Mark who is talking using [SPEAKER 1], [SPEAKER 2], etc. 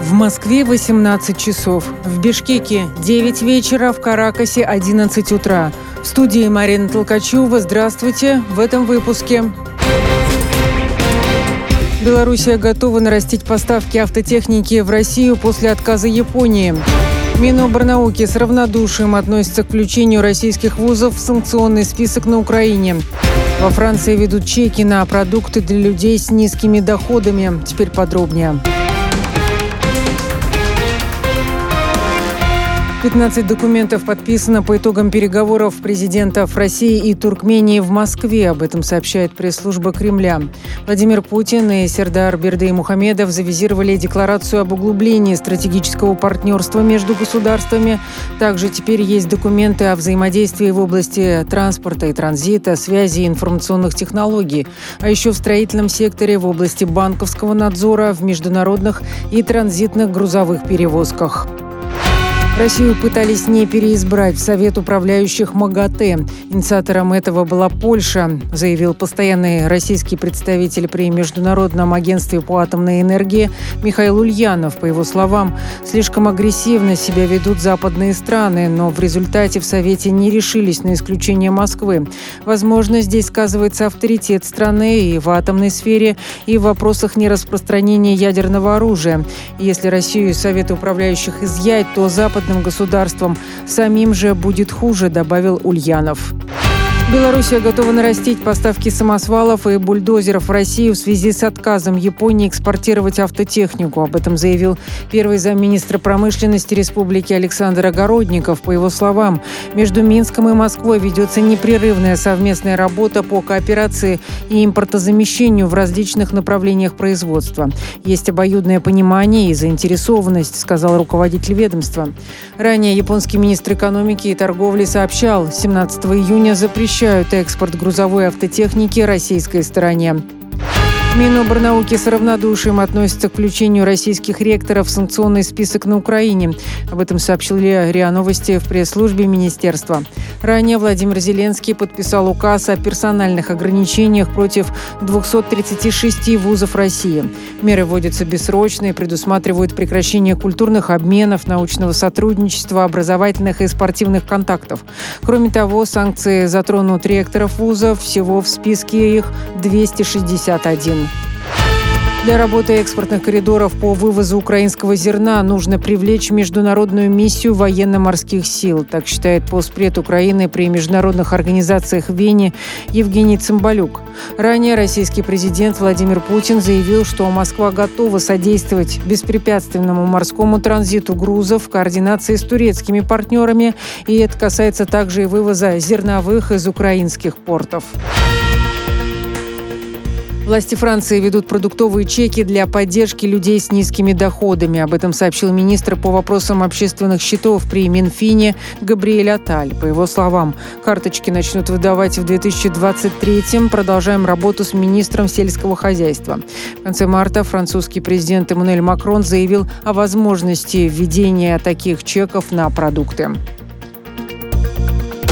[SPEAKER 1] В Москве 18 часов, в Бишкеке 9 вечера, в Каракасе 11 утра. В студии Марина Толкачева. Здравствуйте. В этом выпуске. Белоруссия готова нарастить поставки автотехники в Россию после отказа Японии. Минобрнауки с равнодушием относится к включению российских вузов в санкционный список на Украине. Во Франции ведут чеки на продукты для людей с низкими доходами. Теперь подробнее. 15 документов подписано по итогам переговоров президентов России и Туркмении в Москве. Об этом сообщает пресс-служба Кремля. Владимир Путин и Сердар Бердыймухамедов завизировали декларацию об углублении стратегического партнерства между государствами. Также теперь есть документы о взаимодействии в области транспорта и транзита, связи и информационных технологий, а еще в строительном секторе, в области банковского надзора, в международных и транзитных грузовых перевозках. Россию пытались не переизбрать в Совет управляющих МАГАТЭ. Инициатором этого была Польша, заявил постоянный российский представитель при Международном агентстве по атомной энергии Михаил Ульянов. По его словам, слишком агрессивно себя ведут западные страны, но в результате в Совете не решились на исключение Москвы. Возможно, здесь сказывается авторитет страны и в атомной сфере, и в вопросах нераспространения ядерного оружия. Если Россию из Совета управляющих изъять, то западным государствам самим же будет хуже, добавил Ульянов. Белоруссия готова нарастить поставки самосвалов и бульдозеров в Россию в связи с отказом Японии экспортировать автотехнику. Об этом заявил первый замминистра промышленности республики Александр Огородников. По его словам, между Минском и Москвой ведется непрерывная совместная работа по кооперации и импортозамещению в различных направлениях производства. Есть обоюдное понимание и заинтересованность, сказал руководитель ведомства. Ранее японский министр экономики и торговли сообщал, 17 июня запрещают экспорт грузовой автотехники российской стороне. Минобрнауки с равнодушием относится к включению российских ректоров в санкционный список на Украине. Об этом сообщили РИА Новости в пресс-службе министерства. Ранее Владимир Зеленский подписал указ о персональных ограничениях против 236 вузов России. Меры вводятся бессрочно и предусматривают прекращение культурных обменов, научного сотрудничества, образовательных и спортивных контактов. Кроме того, санкции затронут ректоров вузов. Всего в списке их 261. Для работы экспортных коридоров по вывозу украинского зерна нужно привлечь международную миссию военно-морских сил. Так считает постпред Украины при международных организациях в Вене Евгений Цымбалюк. Ранее российский президент Владимир Путин заявил, что Москва готова содействовать беспрепятственному морскому транзиту грузов в координации с турецкими партнерами. И это касается также и вывоза зерновых из украинских портов. Власти Франции ведут продуктовые чеки для поддержки людей с низкими доходами. Об этом сообщил министр по вопросам общественных счетов при Минфине Габриэль Атталь. По его словам, карточки начнут выдавать в 2023-м. Продолжаем работу с министром сельского хозяйства. В конце марта французский президент Эммануэль Макрон заявил о возможности введения таких чеков на продукты.